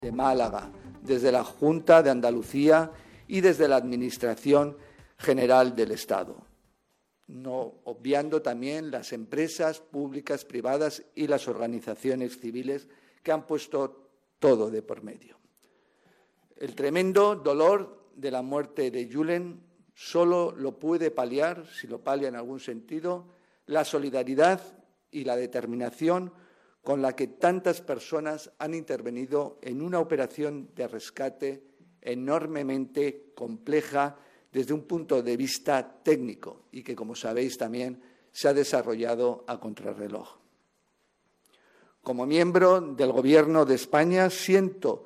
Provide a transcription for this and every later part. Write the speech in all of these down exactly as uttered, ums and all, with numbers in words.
de Málaga, desde la Junta de Andalucía y desde la Administración General del Estado, no obviando también las empresas públicas, privadas y las organizaciones civiles que han puesto todo de por medio. El tremendo dolor de la muerte de Julen solo lo puede paliar, si lo palia en algún sentido, la solidaridad y la determinación con la que tantas personas han intervenido en una operación de rescate enormemente compleja desde un punto de vista técnico y que, como sabéis, también se ha desarrollado a contrarreloj. Como miembro del Gobierno de España, siento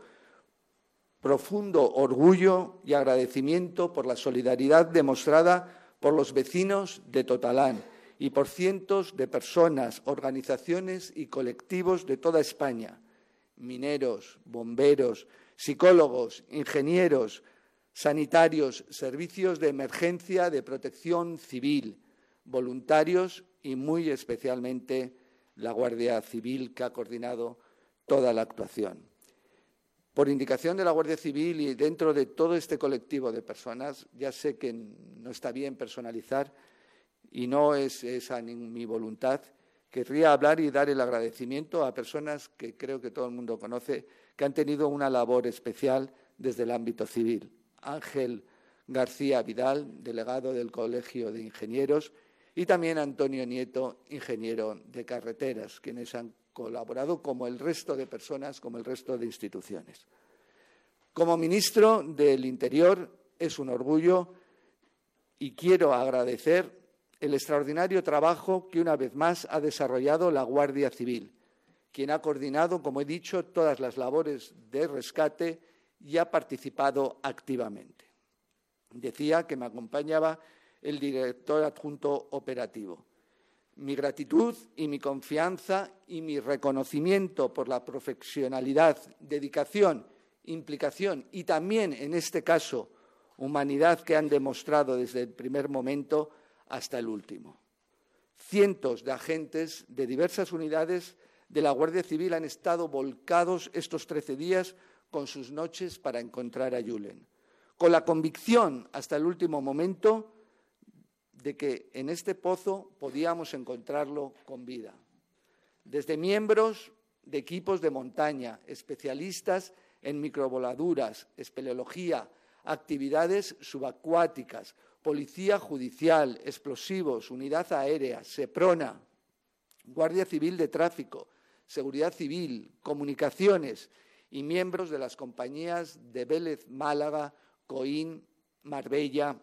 profundo orgullo y agradecimiento por la solidaridad demostrada por los vecinos de Totalán y por cientos de personas, organizaciones y colectivos de toda España, mineros, bomberos, psicólogos, ingenieros, sanitarios, servicios de emergencia, de protección civil, voluntarios y muy especialmente la Guardia Civil, que ha coordinado toda la actuación. Por indicación de la Guardia Civil y dentro de todo este colectivo de personas, ya sé que no está bien personalizar y no es esa ni mi voluntad, querría hablar y dar el agradecimiento a personas que creo que todo el mundo conoce, que han tenido una labor especial desde el ámbito civil. Ángel García Vidal, delegado del Colegio de Ingenieros, y también Antonio Nieto, ingeniero de carreteras, quienes han colaborado como el resto de personas, como el resto de instituciones. Como ministro del Interior es un orgullo y quiero agradecer el extraordinario trabajo que una vez más ha desarrollado la Guardia Civil, quien ha coordinado, como he dicho, todas las labores de rescate y ha participado activamente. Decía que me acompañaba el director adjunto operativo. Mi gratitud y mi confianza y mi reconocimiento por la profesionalidad, dedicación, implicación y también, en este caso, humanidad que han demostrado desde el primer momento hasta el último. Cientos de agentes de diversas unidades de la Guardia Civil han estado volcados estos trece días con sus noches para encontrar a Julen, con la convicción hasta el último momento de que en este pozo podíamos encontrarlo con vida. Desde miembros de equipos de montaña, especialistas en microvoladuras, espeleología, actividades subacuáticas, policía judicial, explosivos, unidad aérea, SEPRONA, Guardia Civil de Tráfico, Seguridad Civil, Comunicaciones y miembros de las compañías de Vélez Málaga, Coín, Marbella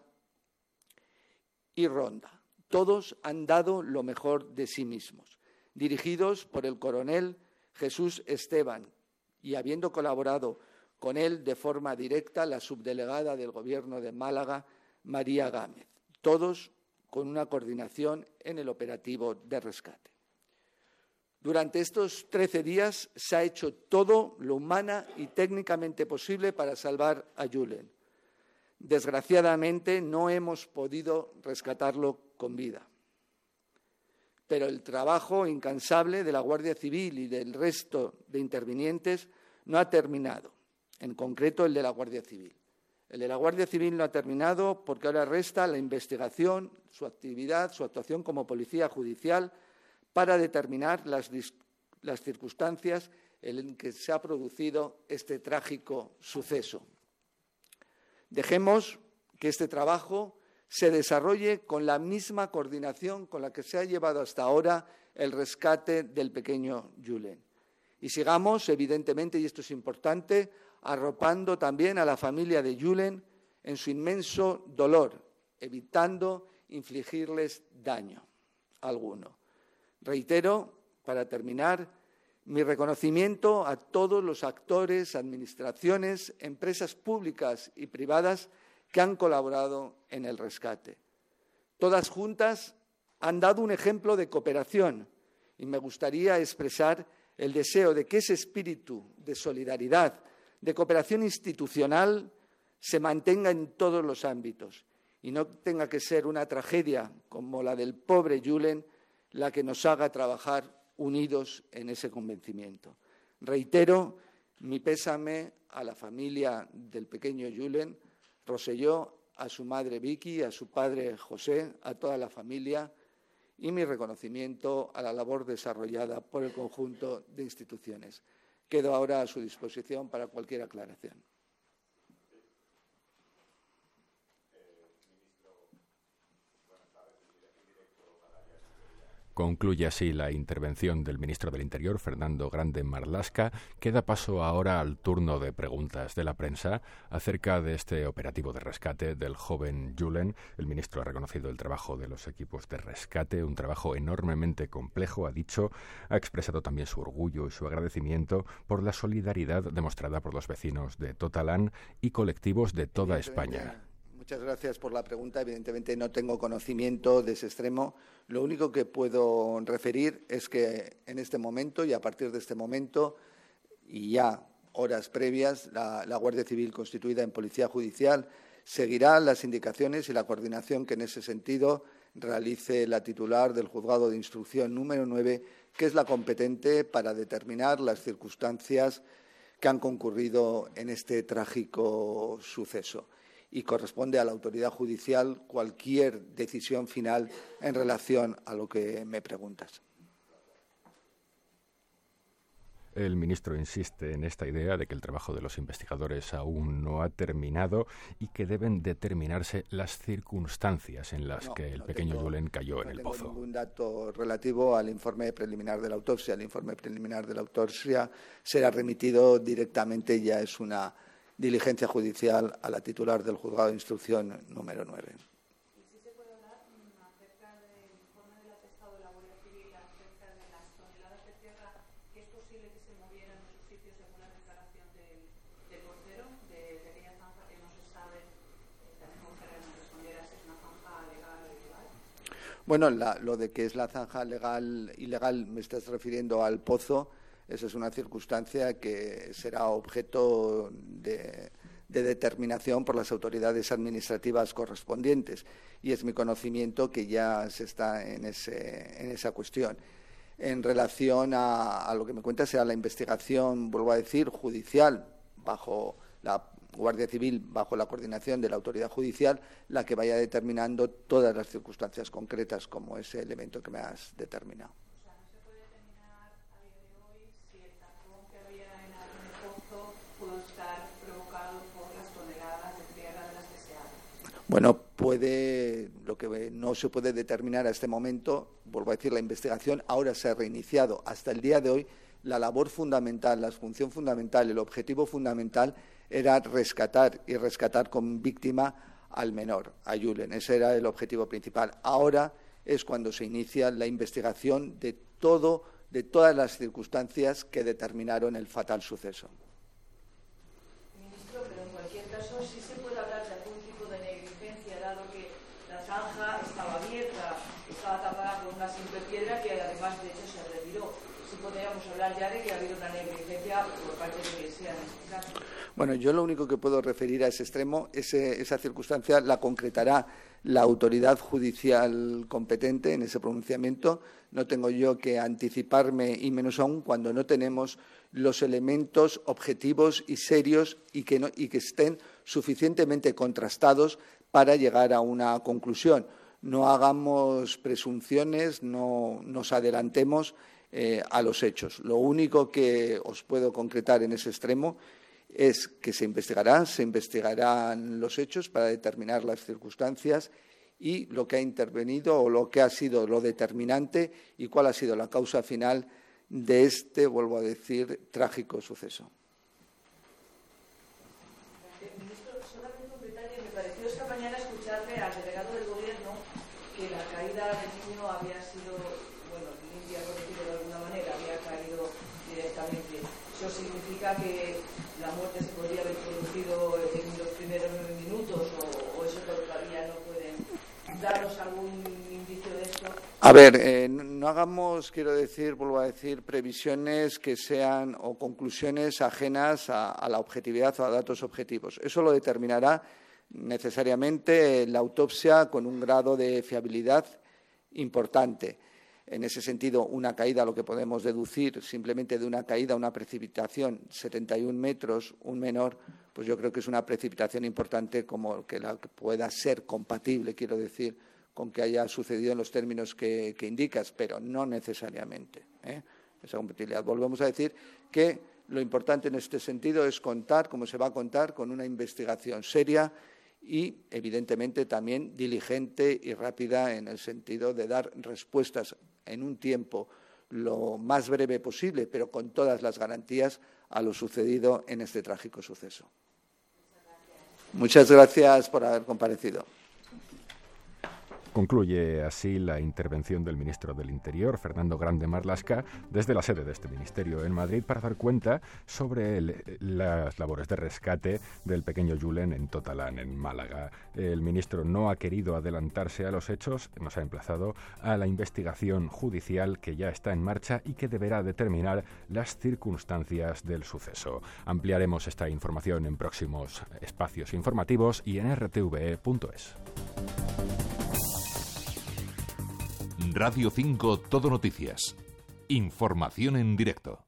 y Ronda. Todos han dado lo mejor de sí mismos, dirigidos por el coronel Jesús Esteban y habiendo colaborado con él de forma directa la subdelegada del Gobierno de Málaga, María Gámez, todos con una coordinación en el operativo de rescate. Durante estos trece días se ha hecho todo lo humana y técnicamente posible para salvar a Julen. Desgraciadamente no hemos podido rescatarlo con vida. Pero el trabajo incansable de la Guardia Civil y del resto de intervinientes no ha terminado, en concreto el de la Guardia Civil. El de la Guardia Civil no ha terminado porque ahora resta la investigación, su actividad, su actuación como policía judicial para determinar las, las circunstancias en que se ha producido este trágico suceso. Dejemos que este trabajo se desarrolle con la misma coordinación con la que se ha llevado hasta ahora el rescate del pequeño Julen. Y sigamos, evidentemente, y esto es importante, arropando también a la familia de Julen en su inmenso dolor, evitando infligirles daño alguno. Reitero, para terminar, mi reconocimiento a todos los actores, administraciones, empresas públicas y privadas que han colaborado en el rescate. Todas juntas han dado un ejemplo de cooperación y me gustaría expresar el deseo de que ese espíritu de solidaridad, de cooperación institucional, se mantenga en todos los ámbitos y no tenga que ser una tragedia como la del pobre Julen la que nos haga trabajar unidos en ese convencimiento. Reitero Mi pésame a la familia del pequeño Julen Rosselló, a su madre Vicky, a su padre José, a toda la familia, y mi reconocimiento a la labor desarrollada por el conjunto de instituciones. Quedo ahora a su disposición para cualquier aclaración. Concluye así la intervención del ministro del Interior, Fernando Grande Marlaska. Queda paso ahora al turno de preguntas de la prensa acerca de este operativo de rescate del joven Julen. El ministro ha reconocido el trabajo de los equipos de rescate, un trabajo enormemente complejo, ha dicho. Ha expresado también su orgullo y su agradecimiento por la solidaridad demostrada por los vecinos de Totalán y colectivos de toda España. Muchas gracias por la pregunta. Evidentemente no tengo conocimiento de ese extremo. Lo único que puedo referir es que en este momento y a partir de este momento y ya horas previas, la, la Guardia Civil constituida en Policía Judicial seguirá las indicaciones y la coordinación que en ese sentido realice la titular del Juzgado de Instrucción número nueve, que es la competente para determinar las circunstancias que han concurrido en este trágico suceso. Y corresponde a la autoridad judicial cualquier decisión final en relación a lo que me preguntas. El ministro insiste en esta idea de que el trabajo de los investigadores aún no ha terminado y que deben determinarse las circunstancias en las no, que el no pequeño tengo, Julen cayó no en el tengo pozo. Ningún dato relativo al informe preliminar de la autopsia. El informe preliminar de la autopsia será remitido directamente, ya es una diligencia judicial a la titular del Juzgado de Instrucción número nueve. ¿Y si se puede hablar acerca del informe del atestado de la Guardia Civil acerca de las toneladas de tierra que es posible que se movieran en sus sitios según la declaración del, del portero de, de aquella zanja que no se sabe, eh, también me gustaría que me respondieras si es una zanja legal o ilegal? Bueno, la, lo de que es la zanja legal ilegal, me estás refiriendo al pozo. Esa es una circunstancia que será objeto de, de determinación por las autoridades administrativas correspondientes y es mi conocimiento que ya se está en, ese, en esa cuestión. En relación a, a lo que me cuenta, será la investigación, vuelvo a decir, judicial, bajo la Guardia Civil, bajo la coordinación de la autoridad judicial, la que vaya determinando todas las circunstancias concretas como ese elemento que me has determinado. Bueno, puede, lo que no se puede determinar a este momento, vuelvo a decir, la investigación ahora se ha reiniciado. Hasta el día de hoy, la labor fundamental, la función fundamental, el objetivo fundamental era rescatar y rescatar con víctima al menor, a Julen. Ese era el objetivo principal. Ahora es cuando se inicia la investigación de todo, de todas las circunstancias que determinaron el fatal suceso. Ministro, pero en cualquier caso sí se puede hablar de algún tipo de negligencia, dado que la zanja estaba abierta, estaba tapada por una simple piedra que además de hecho se retiró. Sí podríamos hablar ya de que ha habido una negligencia por parte de la Iglesia en este caso. Bueno, yo lo único que puedo referir a ese extremo, ese, esa circunstancia la concretará la autoridad judicial competente en ese pronunciamiento. No tengo yo que anticiparme, y menos aún cuando no tenemos los elementos objetivos y serios y que, no, y que estén suficientemente contrastados para llegar a una conclusión. No hagamos presunciones, no nos adelantemos eh, a los hechos. Lo único que os puedo concretar en ese extremo es que se investigará, se investigarán los hechos para determinar las circunstancias y lo que ha intervenido o lo que ha sido lo determinante y cuál ha sido la causa final de este, vuelvo a decir, trágico suceso. Ministro, solamente un detalle. Me pareció esta mañana escucharle al delegado del Gobierno que la caída del niño había sido, bueno, limpia, por decirlo de alguna manera, había caído directamente. Eso significa que la muerte se podría haber producido en los primeros nueve minutos o, o eso todavía no pueden darnos algún indicio de esto. A ver, eh, no hagamos, quiero decir, vuelvo a decir, previsiones que sean o conclusiones ajenas a, a la objetividad o a datos objetivos. Eso lo determinará necesariamente la autopsia con un grado de fiabilidad importante. En ese sentido, una caída, lo que podemos deducir simplemente de una caída, una precipitación, setenta y un metros, un menor, pues yo creo que es una precipitación importante como que la que pueda ser compatible, quiero decir, con que haya sucedido en los términos que, que indicas, pero no necesariamente, ¿eh? Esa compatibilidad. Volvemos a decir que lo importante en este sentido es contar, como se va a contar, con una investigación seria y, evidentemente, también diligente y rápida en el sentido de dar respuestas en un tiempo lo más breve posible, pero con todas las garantías a lo sucedido en este trágico suceso. Muchas gracias por haber comparecido. Concluye así la intervención del ministro del Interior, Fernando Grande Marlaska, desde la sede de este ministerio en Madrid para dar cuenta sobre el, las labores de rescate del pequeño Julen en Totalán, en Málaga. El ministro no ha querido adelantarse a los hechos, nos ha emplazado a la investigación judicial que ya está en marcha y que deberá determinar las circunstancias del suceso. Ampliaremos esta información en próximos espacios informativos y en r t v e punto es. Radio cinco Todo Noticias. Información en directo.